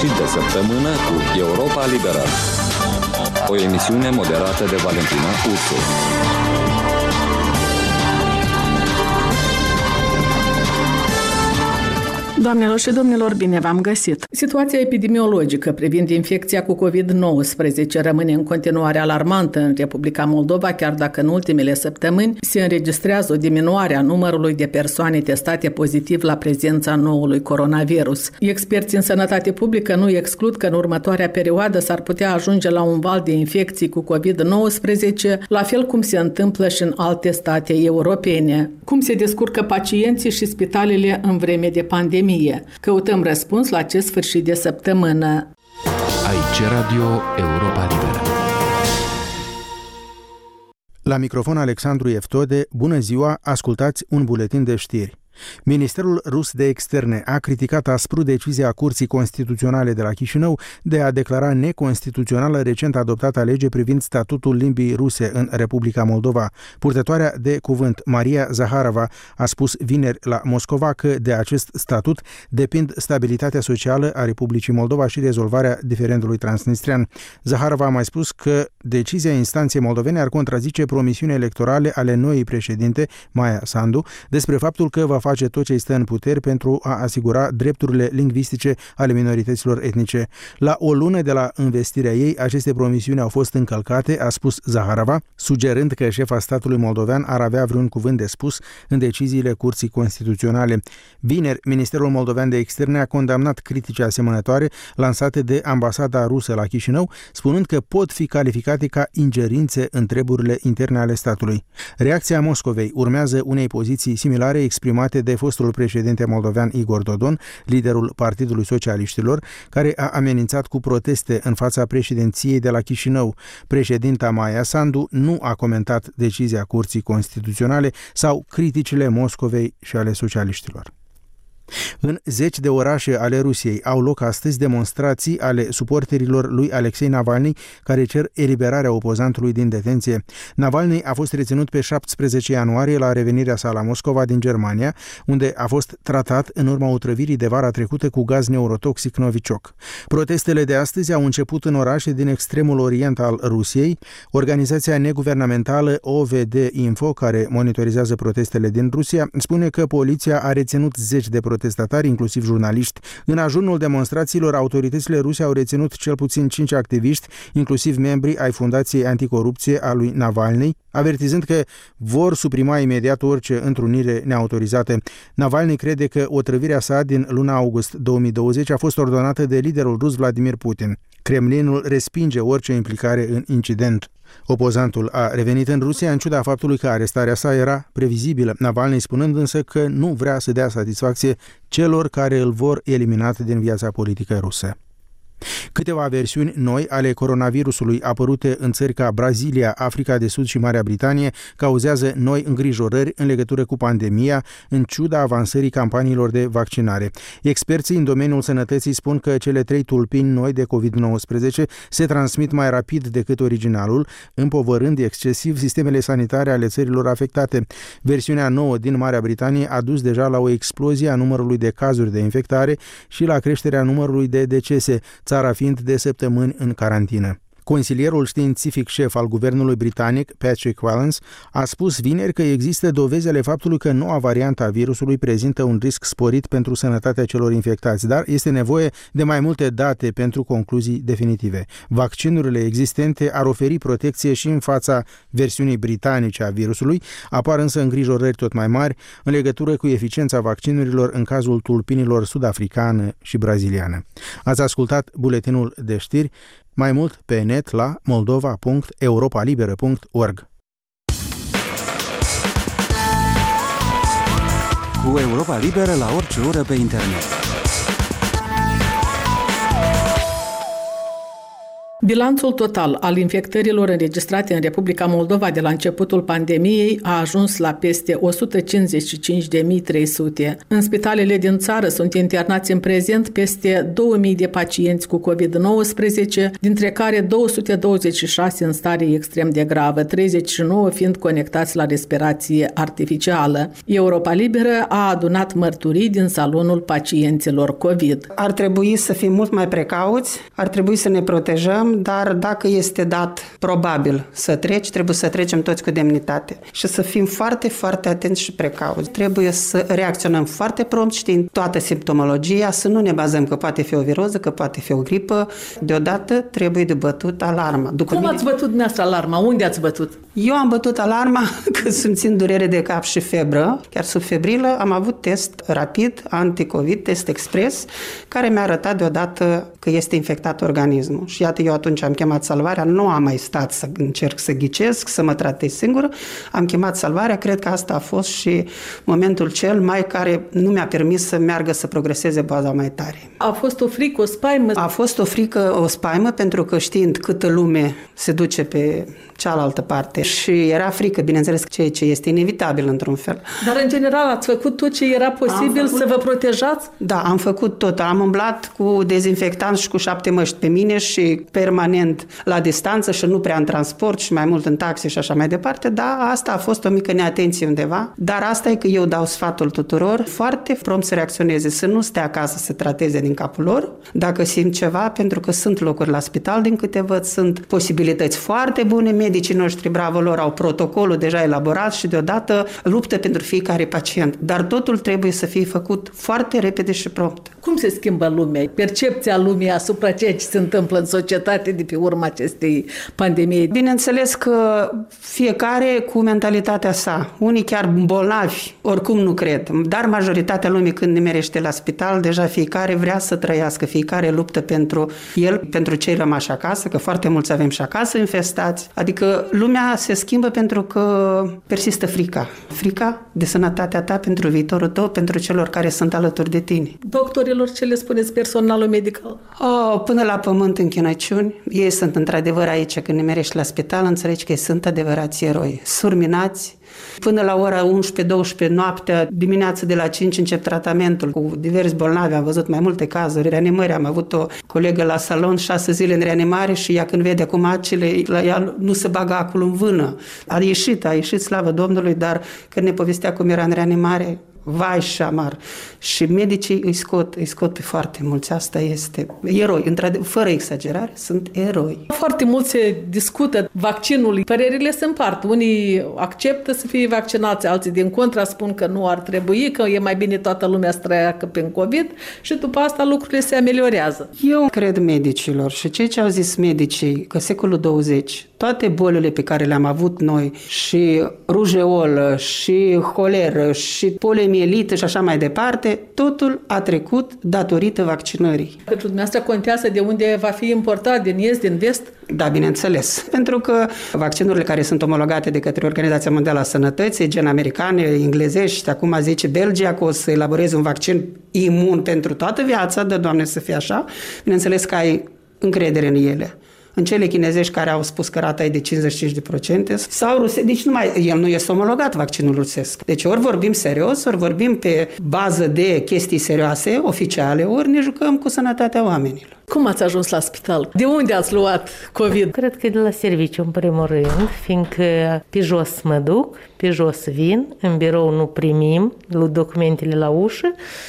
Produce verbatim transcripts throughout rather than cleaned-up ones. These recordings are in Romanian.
sfârșit de săptămână cu Europa Liberă. O emisiune moderată de Valentina Ursu. Doamnelor și domnilor, bine v-am găsit! Situația epidemiologică privind infecția cu covid nouăsprezece rămâne în continuare alarmantă în Republica Moldova, chiar dacă în ultimele săptămâni se înregistrează o diminuare a numărului de persoane testate pozitiv la prezența noului coronavirus. Experții în sănătate publică nu exclud că în următoarea perioadă s-ar putea ajunge la un val de infecții cu covid nouăsprezece, la fel cum se întâmplă și în alte state europene. Cum se descurcă pacienții și spitalele în vreme de pandemie? Căutăm răspuns la acest sfârșit de săptămână. Aici Radio Europa Liberă. La microfon Alexandru Eftode, bună ziua, ascultați un buletin de știri. Ministerul rus de externe a criticat aspru decizia Curții Constituționale de la Chișinău de a declara neconstituțională recent adoptată lege privind statutul limbii ruse în Republica Moldova. Purtătoarea de cuvânt Maria Zaharova a spus vineri la Moscova că de acest statut depind stabilitatea socială a Republicii Moldova și rezolvarea diferendului transnistrian. Zaharova a mai spus că decizia instanței moldovene ar contrazice promisiuni electorale ale noii președinte, Maia Sandu, despre faptul că va face tot ce stă în puteri pentru a asigura drepturile lingvistice ale minorităților etnice. La o lună de la învestirea ei, aceste promisiuni au fost încălcate, a spus Zaharova, sugerând că șefa statului moldovean ar avea vreun cuvânt de spus în deciziile Curții Constituționale. Vineri, Ministerul Moldovean de Externe a condamnat critici asemănătoare lansate de ambasada rusă la Chișinău, spunând că pot fi calificate ca ingerințe în treburile interne ale statului. Reacția Moscovei urmează unei poziții similare exprimate de fostul președinte moldovean Igor Dodon, liderul Partidului Socialiștilor, care a amenințat cu proteste în fața președinției de la Chișinău. Președinta Maia Sandu nu a comentat decizia Curții Constituționale sau criticile Moscovei și ale socialiștilor. În zeci de orașe ale Rusiei au loc astăzi demonstrații ale suporterilor lui Alexei Navalny, care cer eliberarea opozantului din detenție. Navalny a fost reținut pe șaptesprezece ianuarie la revenirea sa la Moscova din Germania, unde a fost tratat în urma otrăvirii de vara trecută cu gaz neurotoxic Novichok. Protestele de astăzi au început în orașe din extremul orient al Rusiei. Organizația neguvernamentală O V D Info, care monitorizează protestele din Rusia, spune că poliția a reținut zeci de protestatari, inclusiv jurnaliști. În ajunul demonstrațiilor, autoritățile ruse au reținut cel puțin cinci activiști, inclusiv membri ai Fundației Anticorupție a lui Navalny, avertizând că vor suprima imediat orice întrunire neautorizată. Navalny crede că otrăvirea sa din luna august două mii douăzeci a fost ordonată de liderul rus Vladimir Putin. Kremlinul respinge orice implicare în incident. Opozantul a revenit în Rusia în ciuda faptului că arestarea sa era previzibilă, Navalny spunând însă că nu vrea să dea satisfacție celor care îl vor elimina din viața politică rusă. Câteva versiuni noi ale coronavirusului apărute în țări ca Brazilia, Africa de Sud și Marea Britanie cauzează noi îngrijorări în legătură cu pandemia, în ciuda avansării campaniilor de vaccinare. Experții în domeniul sănătății spun că cele trei tulpini noi de covid nouăsprezece se transmit mai rapid decât originalul, împovărând excesiv sistemele sanitare ale țărilor afectate. Versiunea nouă din Marea Britanie a dus deja la o explozie a numărului de cazuri de infectare și la creșterea numărului de decese, țara fiind de săptămâni în carantină. Consilierul științific șef al guvernului britanic, Patrick Vallance, a spus vineri că există dovezi ale faptului că noua variantă a virusului prezintă un risc sporit pentru sănătatea celor infectați, dar este nevoie de mai multe date pentru concluzii definitive. Vaccinurile existente ar oferi protecție și în fața versiunii britanice a virusului, apar însă îngrijorări tot mai mari în legătură cu eficiența vaccinurilor în cazul tulpinilor sud-africană și braziliană. Ați ascultat buletinul de știri. Mai mult pe net la moldova punct europa liberă punct org. Cu Europa Liberă la orice oră pe internet. Bilanțul total al infectărilor înregistrate în Republica Moldova de la începutul pandemiei a ajuns la peste o sută cincizeci și cinci de mii trei sute. În spitalele din țară sunt internați în prezent peste două mii de pacienți cu covid nouăsprezece, dintre care două sute douăzeci și șase în stare extrem de gravă, treizeci și nouă fiind conectați la respirație artificială. Europa Liberă a adunat mărturii din salonul pacienților COVID. Ar trebui să fim mult mai precauți, ar trebui să ne protejăm, dar dacă este dat probabil să treci, trebuie să trecem toți cu demnitate și să fim foarte, foarte atenți și precauți. Trebuie să reacționăm foarte prompt, știind toată simptomologia, să nu ne bazăm că poate fi o viroză, că poate fi o gripă. Deodată trebuie de bătut alarma. După Cum mine... ați bătut dumneavoastră alarma? Unde ați bătut? Eu am bătut alarma că simțind durere de cap și febră, chiar sub febrilă, am avut test rapid, anti-COVID, test expres, care mi-a arătat deodată că este infectat organismul. Și iată, eu atunci am chemat salvarea, nu am mai stat să încerc să ghicesc, să mă tratez singură, am chemat salvarea, cred că asta a fost și momentul cel mai care nu mi-a permis să meargă să progreseze baza mai tare. A fost o frică, o spaimă? A fost o frică, o spaimă, pentru că știind câtă lume se duce pe cealaltă parte și era frică, bineînțeles, ceea ce este inevitabil într-un fel. Dar în general ați făcut tot ce era posibil făcut... să vă protejați? Da, am făcut tot. Am umblat cu dezinfectant și cu șapte măști pe mine și permanent la distanță și nu prea în transport și mai mult în taxi și așa mai departe. Da, asta a fost o mică neatenție undeva, dar asta e că eu dau sfatul tuturor foarte prompt să reacționeze, să nu stea acasă să trateze din capul lor dacă simt ceva, pentru că sunt locuri la spital, din câte văd, sunt posibilități foarte bune. Medicii noștri, bravo lor, au protocolul deja elaborat și deodată luptă pentru fiecare pacient. Dar totul trebuie să fie făcut foarte repede și prompt. Cum se schimbă lumea? Percepția lumii asupra ceea ce se întâmplă în societate de pe urma acestei pandemii? Bineînțeles că fiecare cu mentalitatea sa. Unii chiar bolnavi, oricum nu cred. Dar majoritatea lumii când nimerește la spital, deja fiecare vrea să trăiască, fiecare luptă pentru el, pentru cei rămași acasă, că foarte mulți avem și acasă infestați. Adică lumea se schimbă pentru că persistă frica. Frica de sănătatea ta pentru viitorul tău, pentru celor care sunt alături de tine. Doctorilor, ce le spuneți personalul medical? Oh, până la pământ închinăciuni. Ei sunt într-adevăr aici, când nimerești la spital, înțelegi că ei sunt adevărați eroi. Surminați. Până la ora unsprezece douăsprezece noaptea, dimineața de la cinci încep tratamentul cu diversi bolnavi. Am văzut mai multe cazuri, reanimări. Am avut o colegă la salon, șase zile în reanimare și ea când vede acum acele, la ea nu se bagă acolo în vână. A ieșit, a ieșit, slavă Domnului, dar când ne povestea cum era în reanimare, vai și amar. Și medicii îi scot, îi scot pe foarte mulți. Asta este eroi. Fără exagerare, sunt eroi. Foarte mult se discută vaccinul. Părerile se împart. Unii acceptă să fie vaccinați, alții din contra spun că nu ar trebui, că e mai bine toată lumea să trăiască pe COVID și după asta lucrurile se ameliorează. Eu cred medicilor și cei ce au zis medicii că secolul douăzeci, toate bolile pe care le-am avut noi, și rujeolă, și holeră, și poliomielită și așa mai departe, totul a trecut datorită vaccinării. Pentru dumneavoastră contează de unde va fi importat, din est, din vest? Da, bineînțeles. Pentru că vaccinurile care sunt omologate de către Organizația Mondială a Sănătății, gen americane, englezești, acum zice Belgia că o să elaboreze un vaccin imun pentru toată viața, de Doamne să fie așa, bineînțeles că ai încredere în ele. În cele chinezești care au spus că rata e de cincizeci și cinci de procente sau ruse, deci nu mai, el nu este omologat, vaccinul rusesc. Deci ori vorbim serios, ori vorbim pe bază de chestii serioase, oficiale, ori ne jucăm cu sănătatea oamenilor. Cum ați ajuns la spital? De unde ați luat COVID? Cred că de la serviciu, în primul rând, fiindcă pe jos mă duc, pe jos vin, în birou nu primim, lu documentele la ușă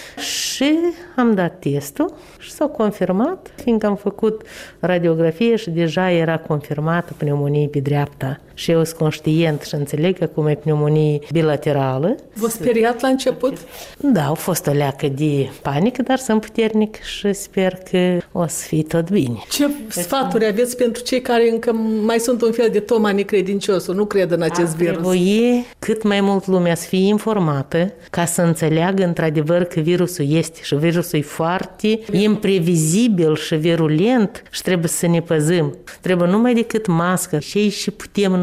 și am dat testul și s-au confirmat, fiindcă am făcut radiografie și deja era confirmată pneumonie pe dreapta. Și eu sunt conștient și înțeleg că cum e pneumonie bilaterală. Vă speriat la început? Da, au fost o leacă de panică, dar sunt puternic și sper că o să fie tot bine. Ce sfaturi aveți pentru cei care încă mai sunt un fel de Toma necredinciosul, nu cred în acest virus? Trebuie cât mai mult lumea să fie informată ca să înțeleagă într-adevăr că virusul este și virusul e foarte imprevizibil și virulent și trebuie să ne păzim. Trebuie numai decât mască și și putem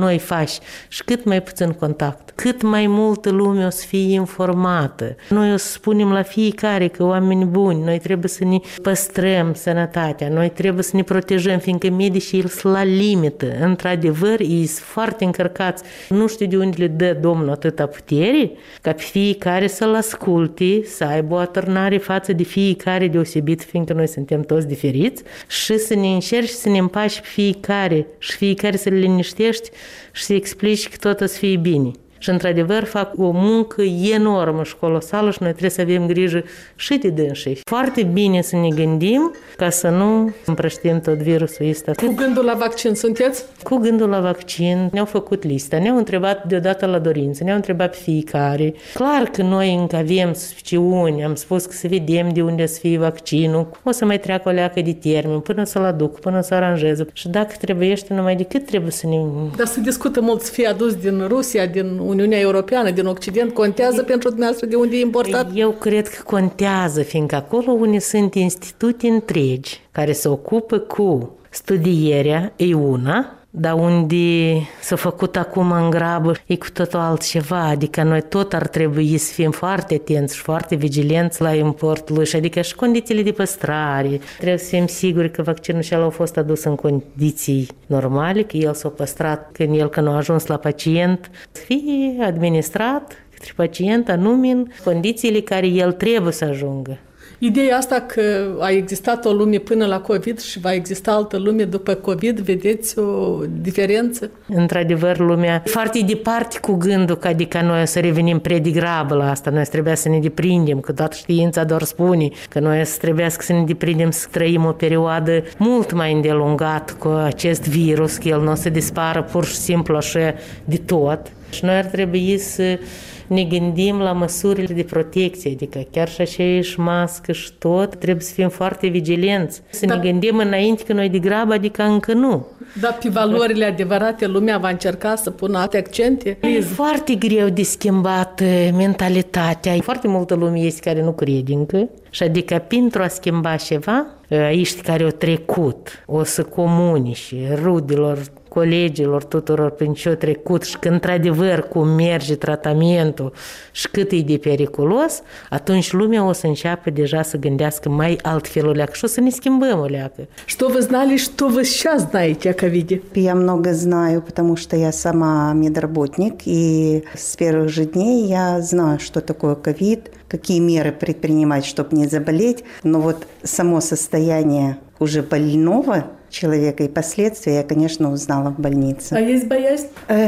noi faci și cât mai puțin contact, cât mai multă lume o să fie informată. Noi o să spunem la fiecare că oameni buni, noi trebuie să ne păstrăm sănătatea, noi trebuie să ne protejăm, fiindcă medicii îl sunt la limită. Într-adevăr, ei sunt foarte încărcați. Nu știu de unde le dă Domnul atâta putere, ca pe fiecare să-l asculte, să aibă o atârnare față de fiecare deosebit, fiindcă noi suntem toți diferiți, și să ne încerci să ne împaci pe fiecare și fiecare să le liniștești și să explici că tot o să fie bine. Și, într-adevăr, fac o muncă enormă și colosală și noi trebuie să avem grijă și de dânsii. Foarte bine să ne gândim ca să nu împrăștim tot virusul ăsta. Cu gândul la vaccin sunteți? Cu gândul la vaccin. Ne-au făcut lista, ne-au întrebat deodată la dorință, ne-au întrebat pe fiecare. Clar că noi încă avem suspiciuni, am spus că să vedem de unde să fie vaccinul, o să mai treacă o leacă de termen, până să-l aduc, până să aranjeze. Și dacă trebuiește numai decât trebuie să ne... Dar se discută mult să fie adus din Rusia, din Uniunea Europeană, din Occident, contează pentru dumneavoastră de unde e importat? Eu cred că contează, fiindcă acolo unde sunt institute întregi care se ocupă cu studierea, e una, dar unde s-a făcut acum în grabă e cu totul altceva, adică noi tot ar trebui să fim foarte atenți și foarte vigilenți la importul lui, adică și condițiile de păstrare. Trebuie să fim siguri că vaccinul și-al a fost adus în condiții normale, că el s-a păstrat când el când a ajuns la pacient, să fie administrat către pacient anume în condițiile care el trebuie să ajungă. Ideea asta că a existat o lume până la COVID și va exista altă lume după COVID, vedeți o diferență? Într-adevăr, lumea foarte departe cu gândul că adică noi o să revenim prea degrabă la asta, noi trebuie să ne deprindem, că toată știința doar spune că noi trebuie să ne deprindem să trăim o perioadă mult mai îndelungată cu acest virus, că el nu o să dispară pur și simplu așa de tot. Și noi ar trebui să ne gândim la măsurile de protecție, adică chiar și așa și mască și tot, trebuie să fim foarte vigilenți. Să da. ne gândim înainte că noi degrabă, adică încă nu. Dar pe valorile adevărate lumea va încerca să pună alte accente? E foarte greu de schimbat mentalitatea. Foarte multă lume este care nu crede încă. Și adică pentru a schimba ceva, aici care au trecut, o să comunice rudelor, colegilor, tuturor prin ce-o trecut și că într-adevăr cum merge tratamentul și cât e de periculos, atunci lumea o să înceapă deja să gândească mai altfel o leacă și o să ne schimbăm o leacă. Что вы знали, что вы сейчас знаете о ковиде? Я много знаю, потому что я сама медработник, и с первых же дней я знаю, что такое ковид, какие меры предпринимать, чтобы не заболеть. Но вот само состояние уже больного человека и последствия я, конечно, узнала в больнице. А есть боязнь?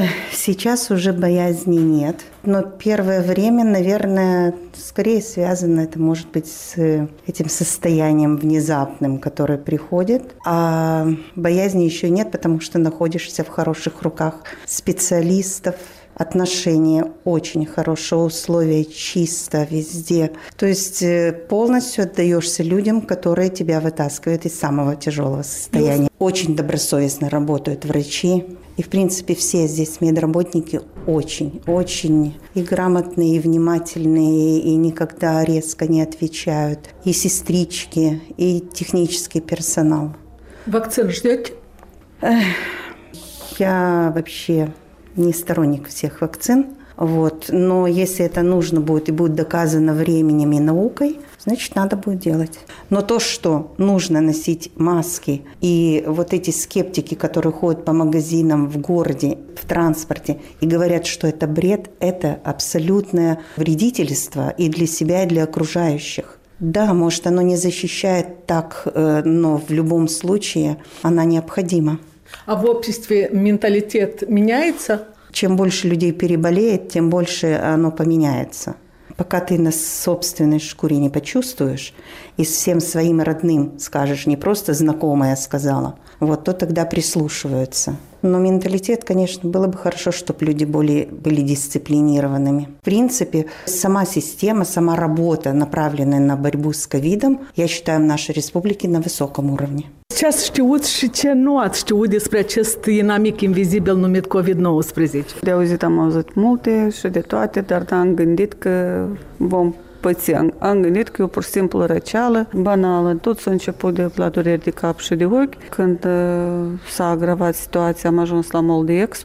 Сейчас уже боязни нет. Но первое время, наверное, скорее связано это, может быть, с этим состоянием внезапным, которое приходит. А боязни еще нет, потому что находишься в хороших руках специалистов. Отношения очень хорошие, условия чисто везде. То есть полностью отдаешься людям, которые тебя вытаскивают из самого тяжелого состояния. Очень добросовестно работают врачи. И, в принципе, все здесь медработники очень, очень и грамотные, и внимательные, и никогда резко не отвечают. И сестрички, и технический персонал. Вакцину ждете? Я вообще не сторонник всех вакцин, вот. Но если это нужно будет и будет доказано временем и наукой, значит, надо будет делать. Но то, что нужно носить маски, и вот эти скептики, которые ходят по магазинам в городе, в транспорте, и говорят, что это бред, это абсолютное вредительство и для себя, и для окружающих. Да, может, оно не защищает так, но в любом случае она необходима. А в обществе менталитет меняется? Чем больше людей переболеет, тем больше оно поменяется. Пока ты на собственной шкуре не почувствуешь и всем своим родным скажешь, не просто знакомая сказала, вот, то тогда прислушиваются. Но менталитет, конечно, было бы хорошо, чтобы люди более были дисциплинированными. В принципе, сама система, сама работа, направленная на борьбу с ковидом, я считаю, в нашей республике на высоком уровне. Ce ați știut și ce nu ați știut despre acest inamic invizibil numit covid nouăsprezece? De auzit am auzit multe și de toate, dar am gândit că vom păți. Am gândit că e o pur și simplu răceală, banală. Tot s-a început de la dureri de cap și de ochi. Când uh, s-a agravat situația, am ajuns la Mall de Expo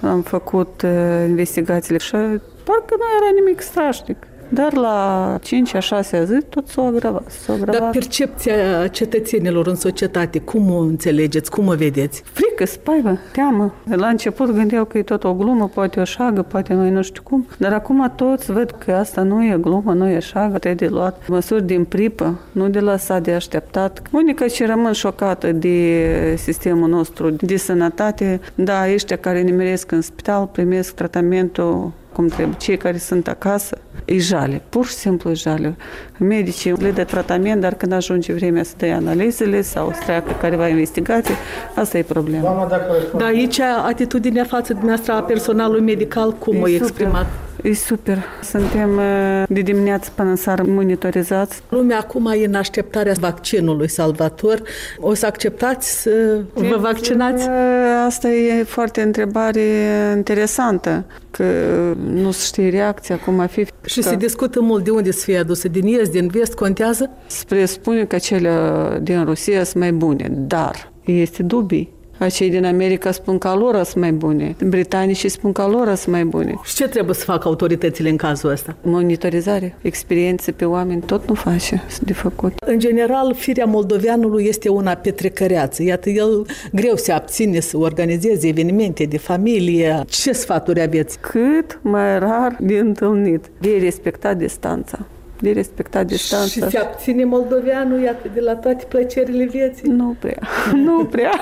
am făcut investigațiile și parcă nu era nimic strașnic. Dar la cincea, șasea zi tot s-a agravat. S-a agravat. Dar percepția cetățenilor în societate, cum o înțelegeți, cum o vedeți? Frică, spaimă, teamă. La început gândeau că e tot o glumă, poate o șagă, poate noi nu știu cum. Dar acum toți văd că asta nu e glumă, nu e șagă, trebuie de luat măsuri din pripă, nu de lăsat de așteptat. Unica ce rămân șocată de sistemul nostru de sănătate, da, ăștia care nimeresc în spital primesc tratamentul cum trebuie. Cei care sunt acasă, e jale, pur și simplu e jale. Medicii le dă tratament, dar când ajunge vremea să dea analizele sau să treacă careva investigații, asta e problema. Dar aici atitudinea față de noastră a personalului medical, cum o exprimat? E super. Suntem de dimineață până în seară monitorizați. Lumea acum e în așteptarea vaccinului salvator. O să acceptați să vă vaccinați? Asta e foarte întrebare interesantă, că nu se știe reacția, cum ar fi. Și că se discută mult de unde să fie adusă, din est, din vest, contează? Se presupune că cele din Rusia sunt mai bune, dar este dubii. Acei din America spun că lor sunt mai bune. Britanicii spun că lor sunt mai bune. Și ce trebuie să facă autoritățile în cazul ăsta? Monitorizare. Experiențe pe oameni tot nu face de făcut. În general, firea moldoveanului este una petrecăreață. Iată, el greu se abține să organizeze evenimente de familie. Ce sfaturi aveți? Cât mai rar de întâlnit. De respectat distanța. De respectat distanța. Și se abține moldoveanul, iată, de la toate plăcerile vieții? Nu prea, nu prea.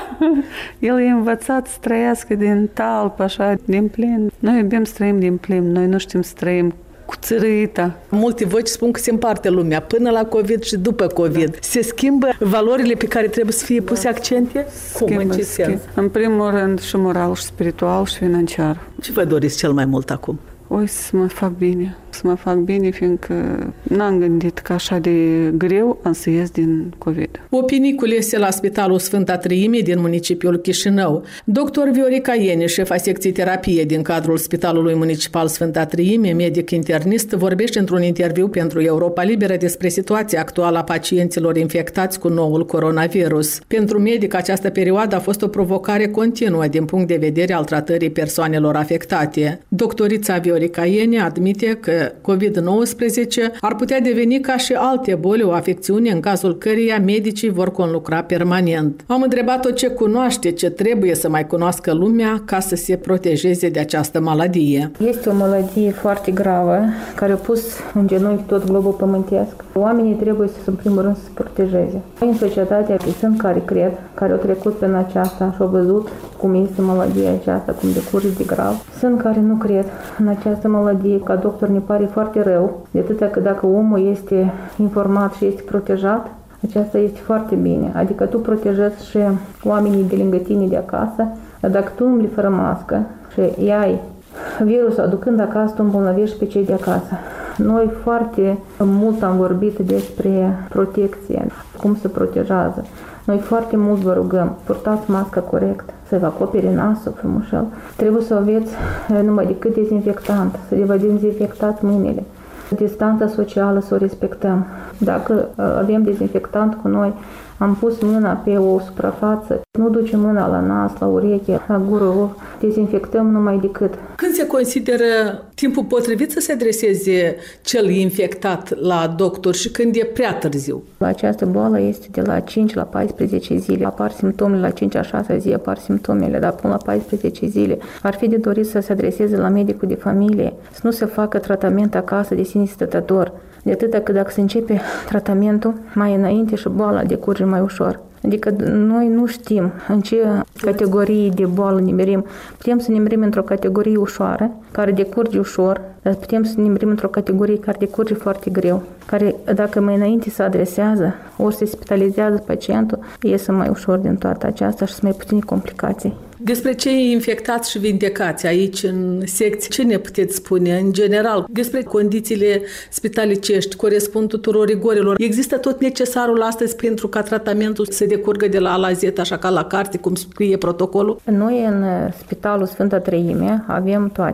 El e învățat să trăiască din talp, așa, din plin. Noi iubim să trăim din plin, noi nu știm să trăim cu țărâita. Multe voci spun că se împarte lumea până la COVID și după COVID. Da. Se schimbă valorile pe care trebuie să fie puse da. accente? Schimbă, Cum? În ce schimb. sens? În primul rând și moral, și spiritual, și financiar. Ce vă doriți cel mai mult acum? O să mă fac bine, să mă fac bine, fiindcă n-am gândit că așa de greu am să ies din COVID. Opinii culese la Spitalul Sfânta Treime din municipiul Chișinău. doctor Viorica Iene, șefa secției terapie din cadrul Spitalului Municipal Sfânta Treime, medic internist, vorbește într-un interviu pentru Europa Liberă despre situația actuală a pacienților infectați cu noul coronavirus. Pentru medic, această perioadă a fost o provocare continuă din punct de vedere al tratării persoanelor afectate. Doctorița Viorica Iene admite că COVID nouăsprezece ar putea deveni ca și alte boli o afecțiune în cazul căreia medicii vor conlucra permanent. Am întrebat-o ce cunoaște, ce trebuie să mai cunoască lumea ca să se protejeze de această maladie. Este o maladie foarte gravă care a pus în genunchi tot globul pământesc. Oamenii trebuie să, în primul rând, să se protejeze. În societatea sunt care cred, care au trecut prin aceasta și au văzut cum este maladia aceasta, cum decurge de grav. Sunt care nu cred în această maladie. Ca doctor ne pare foarte rău, de atâta că dacă omul este informat și este protejat, aceasta este foarte bine. Adică tu protejezi și oamenii de lângă tine de acasă, dar dacă tu umbli fără mască și iai virusul aducând acasă, tu îmbolnăvești pe cei de acasă. Noi foarte mult am vorbit despre protecție, cum se protejează. Noi foarte mult vă rugăm, purtați masca corect, să vă acopere nasul frumușel. Trebuie să aveți numai decât dezinfectant, să vă dezinfectați mâinile. Distanța socială să o respectăm. Dacă avem dezinfectant cu noi, am pus mâna pe o suprafață, nu ducem mâna la nas, la ureche, la gură, dezinfectăm numai decât. Când se consideră timpul potrivit să se adreseze cel infectat la doctor și când e prea târziu? Această boală este de la cinci la paisprezece zile. Apar simptomele la cinci a șasea zi, apar simptomele, dar până la paisprezece zile. Ar fi de dorit să se adreseze la medicul de familie, să nu se facă tratament acasă de sine stătător. De atâta că dacă se începe tratamentul mai înainte și boala decurge mai ușor. Adică noi nu știm în ce categorii de boală nimerim. Putem să nimerim într-o categorie ușoară, care decurge ușor, dar putem să nimerim într-o categorie care decurge foarte greu, care dacă mai înainte se adresează, ori se spitalizează pacientul, iese mai ușor din toată aceasta și sunt mai puține complicații. Despre cei infectați și vindecați aici în secție, ce ne puteți spune în general? Despre condițiile spitalicești, corespund tuturor rigorilor. Există tot necesarul astăzi pentru ca tratamentul să decurgă de la A la Z, așa ca la carte, cum scrie protocolul? Noi în Spitalul Sfânta Treime avem toate.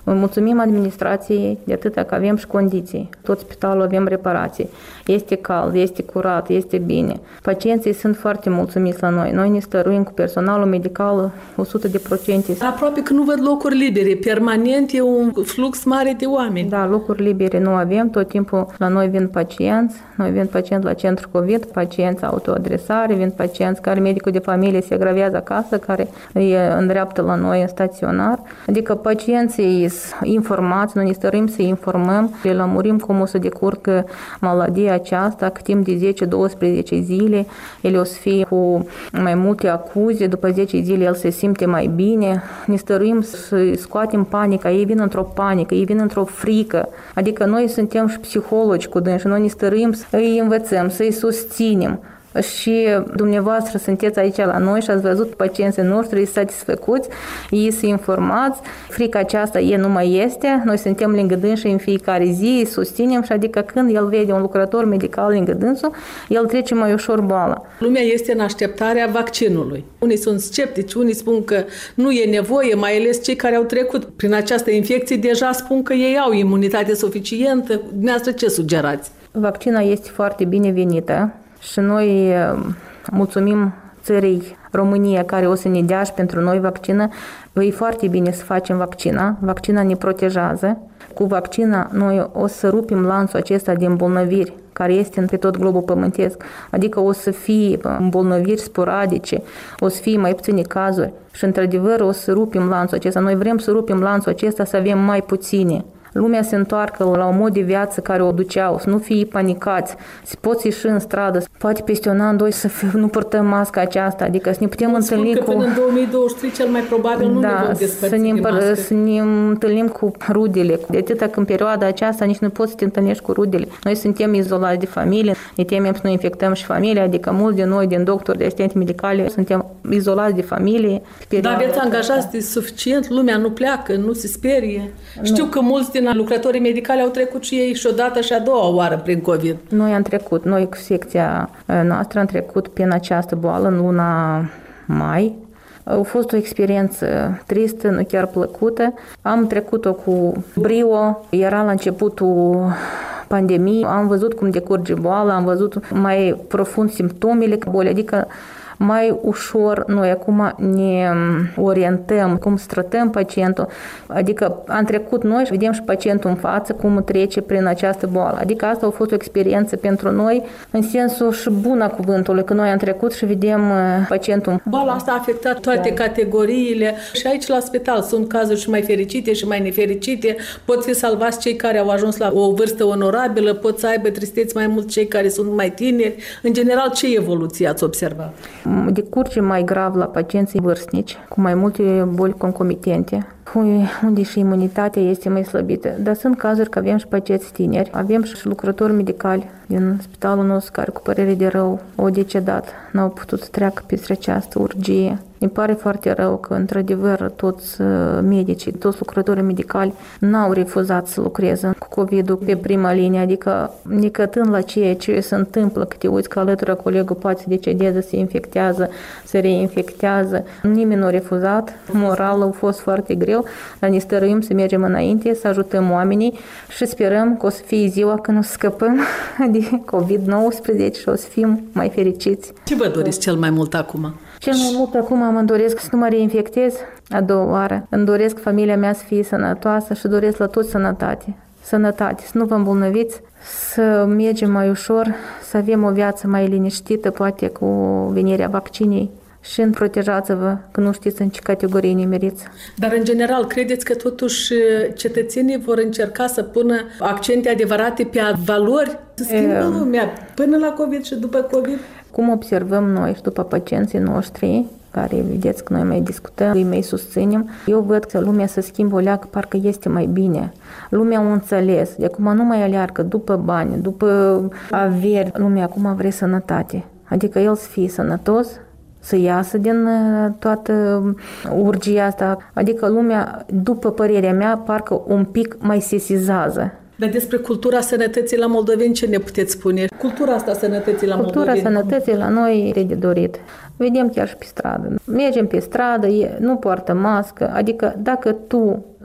Mulțumim administrației de atâta că avem și condiții. Tot spitalul avem reparații. Este cald, este curat, este bine. Pacienții sunt foarte mulțumiți la noi. Noi ne stăruim cu personalul medical o sută de procente. Aproape că nu văd locuri libere. Permanent e un flux mare de oameni. Da, locuri libere nu avem. Tot timpul la noi vin pacienți. Noi vin pacienți la centru COVID, pacienți autoadresare, vin pacienți care medicul de familie se agravează acasă, care îi îndreaptă la noi în staționar. Adică pacienții sunt informați, noi ne stărim să informăm, le lămurim cum o să decurgă maladia aceasta, că timp de zece douăsprezece zile el o să fie cu mai multe acuze, după zece zile el se simte mai bine. Ne stărim să scoatem panica, ei vin într-o panică, ei vin într-o frică. Adică noi suntem și psihologi cu dânsi, noi ne stărim să îi învățăm, să îi susținem. Și dumneavoastră sunteți aici la noi și ați văzut pacienții noștri, îi satisfăcuți, ei sunt informați, frica aceasta e nu mai este, noi suntem lângă dânsi în fiecare zi, îi susținem și adică când el vede un lucrător medical lângă dânsul, el trece mai ușor boala. Lumea este în așteptarea vaccinului. Unii sunt sceptici, unii spun că nu e nevoie, mai ales cei care au trecut prin această infecție deja spun că ei au imunitate suficientă. Dumneavoastră ce sugerați? Vaccina este foarte binevenită. Și noi mulțumim țării România care o să ne dea și pentru noi vaccină. E foarte bine să facem vaccina. Vaccina ne protejează. Cu vaccina noi o să rupim lanțul acesta de îmbolnăviri care este pe tot globul pământesc. Adică o să fie îmbolnăviri sporadice, o să fie mai puține cazuri. Și într-adevăr o să rupim lanțul acesta. Noi vrem să rupim lanțul acesta, să avem mai puține. Lumea se întoarcă la un mod de viață care o duceau, să nu fie panicați, să poți ieși în stradă, poate peste un an, doi să nu purtăm masca aceasta, adică să ne putem Mă întâlni spun cu... că până în două mii douăzeci și trei cel mai probabil nu da, ne vom despărți să ne, de mască. să ne întâlnim cu rudele. De atâta că în perioada aceasta nici nu poți să te întâlnești cu rudele. Noi suntem izolați de familie, ne temem să nu infectăm și familia, adică mulți de noi, din doctori, de asistenți medicali, suntem izolați de familie. Dar aveți angajați de suficient, lumea nu pleacă, nu se sperie. Nu. Știu că mulți din lucrătorii medicali au trecut și ei și odată și a doua oară prin COVID. Noi am trecut, noi cu secția noastră am trecut prin această boală în luna mai. A fost o experiență tristă, nu chiar plăcută. Am trecut-o cu brio, era la începutul pandemiei, am văzut cum decurge boala, am văzut mai profund simptomele bolii, adică mai ușor noi acum ne orientăm, cum să tratăm pacientul, adică am trecut noi și vedem și pacientul în față cum trece prin această boală. Adică asta a fost o experiență pentru noi în sensul și bun a cuvântului, că noi am trecut și vedem pacientul. Boala asta a afectat toate da. categoriile și aici la spital sunt cazuri și mai fericite și mai nefericite. Pot fi salvați cei care au ajuns la o vârstă onorabilă, pot să aibă tristeți mai mult cei care sunt mai tineri. În general, ce evoluție ați observat? Decurge mai grav la pacienții vârstnici, cu mai multe boli concomitente, unde și imunitatea este mai slăbită. Dar sunt cazuri că avem și pacienți tineri, avem și lucrători medicali din spitalul nostru care, cu părere de rău, au decedat, n-au putut să treacă peste această urgie. Îmi pare foarte rău că, într-adevăr, toți medicii, toți lucrătorii medicali n-au refuzat să lucreze cu COVID-ul pe prima linie, adică necătând la ceea ce se întâmplă, că te uiți că alături colegul poate să decedeze, se infectează, se reinfectează. Nimeni nu a refuzat, moral a fost foarte greu, dar ne stăruim să mergem înainte, să ajutăm oamenii și sperăm că o să fie ziua când o să scăpăm de COVID nouăsprezece și o să fim mai fericiți. Ce vă doriți cel mai mult acum? Cel mai mult acum mă doresc să nu mă reinfectez a doua oară. Îmi doresc familia mea să fie sănătoasă și doresc la toți sănătate. Sănătate, să nu vă îmbolnăviți, să mergem mai ușor, să avem o viață mai liniștită, poate cu venirea vaccinei. Și protejați-vă, că nu știți în ce categorie ne meriți. Dar, în general, credeți că totuși cetățenii vor încerca să pună accente adevărate pe valori? Să schimbă lumea până la COVID și după COVID? Cum observăm noi și după pacienții noștri, care vedeți că noi mai discutăm, îi mai susținem, eu văd că lumea se schimbă o leacă, parcă este mai bine. Lumea o înțeles, de acum nu mai aleargă după bani, după averi. Lumea acum vrea sănătate, adică el să fie sănătos, să iasă din toată urgia asta. Adică lumea, după părerea mea, parcă un pic mai sesizează. Dar despre cultura sănătății la moldoveni ce ne puteți spune? Cultura asta sănătății la cultura moldoveni? Cultura sănătății la noi e de dorit. Vedem chiar și pe stradă. Mergem pe stradă, nu poartă mască. Adică dacă tu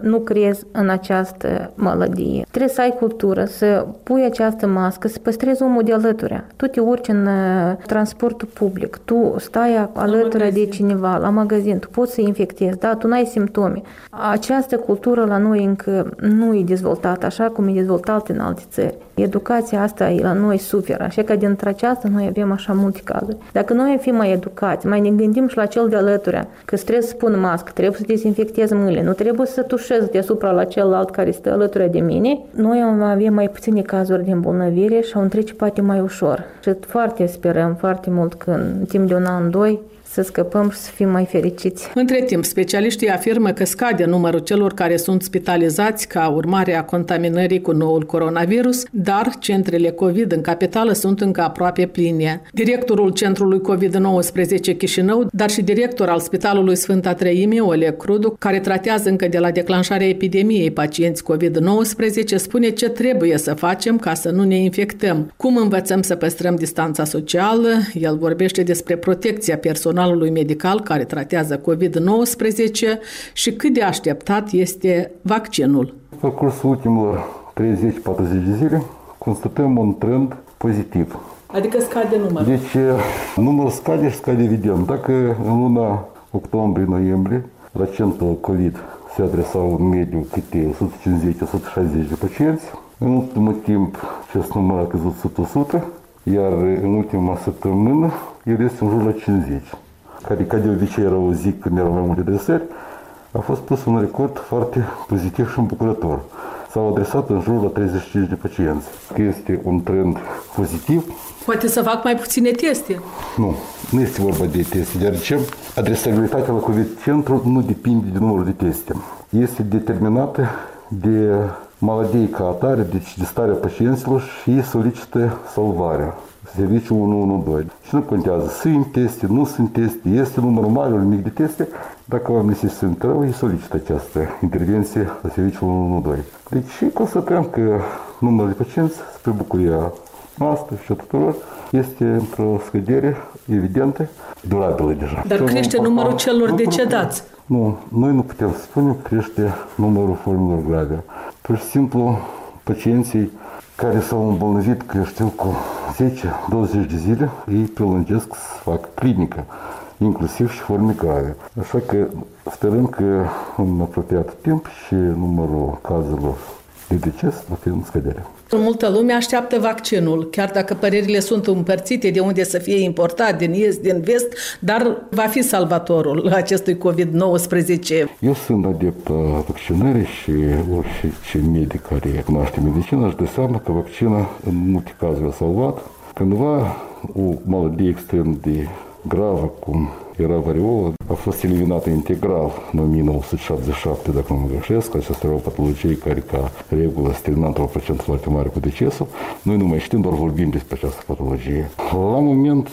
nu crezi în această maladie. Trebuie să ai cultură, să pui această mască, să păstrezi omul de alături. Tu te urci în transportul public, tu stai alături de cineva, la magazin, tu poți să infectezi, da, tu n-ai simptome. Această cultură la noi încă nu e dezvoltată așa cum e dezvoltată în alte țări. Educația asta la noi suferă, așa că dintre aceasta noi avem așa multe cazuri. Dacă noi fim mai educați, mai ne gândim și la cel de alături, că trebuie să pun mască, trebuie să dezinfectezi mâinile, nu trebuie să tușez deasupra la celălalt care stă alături de mine, noi avem mai puține cazuri de îmbolnăvire și au întrece poate mai ușor. Și foarte sperăm foarte mult că în timp de un an, doi, să scăpăm și să fim mai fericiți. Între timp, specialiștii afirmă că scade numărul celor care sunt spitalizați ca urmare a contaminării cu noul coronavirus, dar centrele COVID în capitală sunt încă aproape pline. Directorul Centrului covid nouăsprezece Chișinău, dar și director al Spitalului Sfânta Treime, Oleg Crudu, care tratează încă de la declanșarea epidemiei pacienți covid nouăsprezece, spune ce trebuie să facem ca să nu ne infectăm. Cum învățăm să păstrăm distanța socială? El vorbește despre protecția personală medical care tratează covid nouăsprezece și cât de așteptat este vaccinul. Pe cursul ultimilor treizeci patruzeci de zile constatăm un trend pozitiv. Adică scade numărul. Deci numărul scade și scade evident. Dacă în luna octombrie-noiembrie la centrul COVID se adresau în mediu câte o sută cincizeci - o sută șaizeci de pacienți, în ultimul timp acest număr a căzut o sută, iar în ultima săptămână el este în jur la cincizeci. Care, ca de obicei, era o zi când erau mai multe adresări, a fost pus un record foarte pozitiv și îmbucurător. S-au adresat în jur la treizeci și cinci de pacienți. Este un trend pozitiv. Poate să fac mai puține teste? Nu, nu este vorba de teste, deoarece adresabilitatea la COVID centru nu depinde de numărul de teste. Este determinată de maladie ca atare, deci de starea pacienților și ei solicită salvarea. Serviciul unu unu doi. Și nu contează, sunt teste, nu sunt teste, este număr mare, un mic de teste, dacă oamenii se simt rău, ei solicită această intervenție la serviciul unu unu doi. Deci constatăm că numărul de pacienți, spre bucuria noastră și a tuturor, este într-o scădere evidentă, durabilă deja. Dar crește numărul celor decedați. Nu, noi nu putem spune că crește numărul formelor grave. Pur și simplu, pacienții care s-au îmbolnăvit, că eu știu, cu zece douăzeci de zile, ei prelungesc să facă clinică, inclusiv și forme grave. Așa că sperăm că în apropiat timp și numărul cazurilor de deces va fi în scădere. Multă lume așteaptă vaccinul, chiar dacă părerile sunt împărțite de unde să fie importat, din est, din vest, dar va fi salvatorul acestui covid nouăsprezece. Eu sunt adept a vaccinării și orice medic care cunoaște medicina își dă seama că vaccina în multe cazuri a salvat. Cândva o maladie extrem de gravă, cum era variola, a fost eliminată integral în o mie nouă sute șaptezeci și șapte, dacă nu mă greșesc. Aceasta era o patologie care, ca regulă, se termina într-o procent foarte mare cu decesul. Noi nu mai știm, doar vorbim despre această patologie. La moment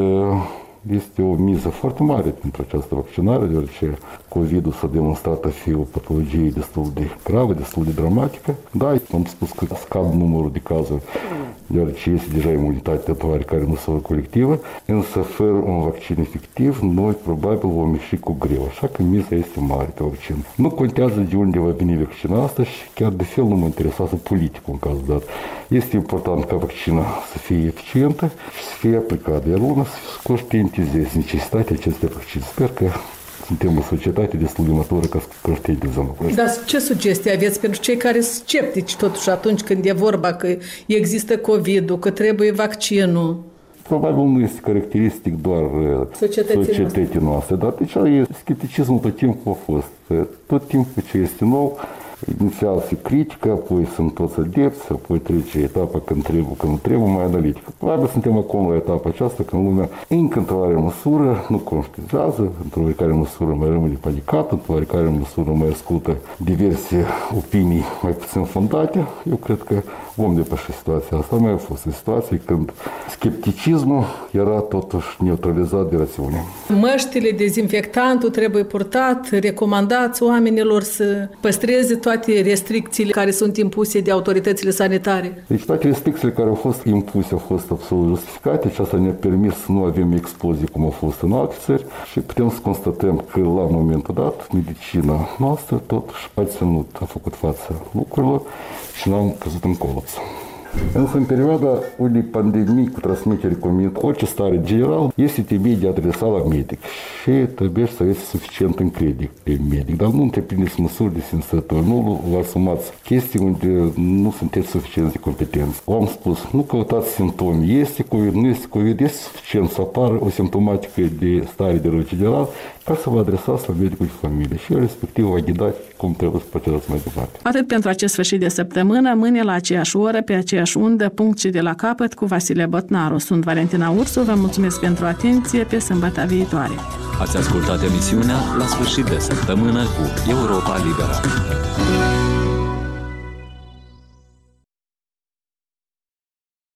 este o miză foarte mare pentru această vaccinare, deoarece COVID-ul s-a demonstrat a fi o patologie destul de gravă, destul de dramatică. Da, am spus că scad numărul de cazuri, deoarece este deja imunitate de oarecare măsură colectivă, însă fără un vaccin efectiv, noi probabil vom ieși cu greu, așa că miza este mare pe vaccin. Nu contează de unde va veni vaccina asta și chiar de fel nu mă interesează politicul în cazul dat. Este important ca vaccina să fie eficientă și să fie aplicată, iar una să conștientizeze necesitatea acestui vaccin. Sper că suntem o societate destul de matură ca să conștientizăm. Dar ce sugestii aveți pentru cei care sunt sceptici totuși atunci când e vorba că există COVID-ul, că trebuie vaccinul? Probabil nu este caracteristic doar societății, societății noastre, dar deci scepticismul tot timpul a fost. Tot timpul ce este nou, inițial se critică, apoi sunt toți adepți, apoi trece etapa când trebuie, când nu trebuie, mai analitică. Probabil suntem acum la etapa aceasta când lumea încă într-o oarecare măsură nu conștientizează, într-o oarecare măsură mai rămâne panicată, într-o oarecare măsură mai ascultă diverse opinii mai puțin fondate. Eu cred că vom depăși situația asta. Mai a fost o situație când scepticismul era totuși neutralizat de rațiune. Măștile, dezinfectantul trebuie purtat, recomandați oamenilor să păstreze toate restricțiile care sunt impuse de autoritățile sanitare? Deci toate restricțiile care au fost impuse au fost absolut justificate și asta ne-a permis să nu avem explozii cum au fost în alte țări și putem să constatăm că la momentul dat medicina noastră totuși a ținut, a făcut față lucrurilor și n-am căzut în colaps. Însă, în perioada unei pandemii cu transmitere comunitară, orice stare general este temei de adresa la medic și trebuie să aveți suficient încredere pe medic, dar nu întreprindeți măsuri de sensători, nu vă asumați chestii unde nu sunteți suficient de competenți. V-am spus, nu căutați simptomi, este COVID, nu este COVID, este suficient să apară o simptomatică de stare de rău general ca să vă adresați la medicul de familie și respectiv vă ghidați cum trebuie să procedați mai departe. Atât pentru acest sfârșit de săptămână, mâine la aceeași oră, pe aceeași undă, punct și de la capăt cu Vasile Botnaru. Sunt Valentina Ursu, vă mulțumesc pentru atenție, pe sâmbătă viitoare. Ați ascultat emisiunea La sfârșit de săptămână cu Europa Liberă.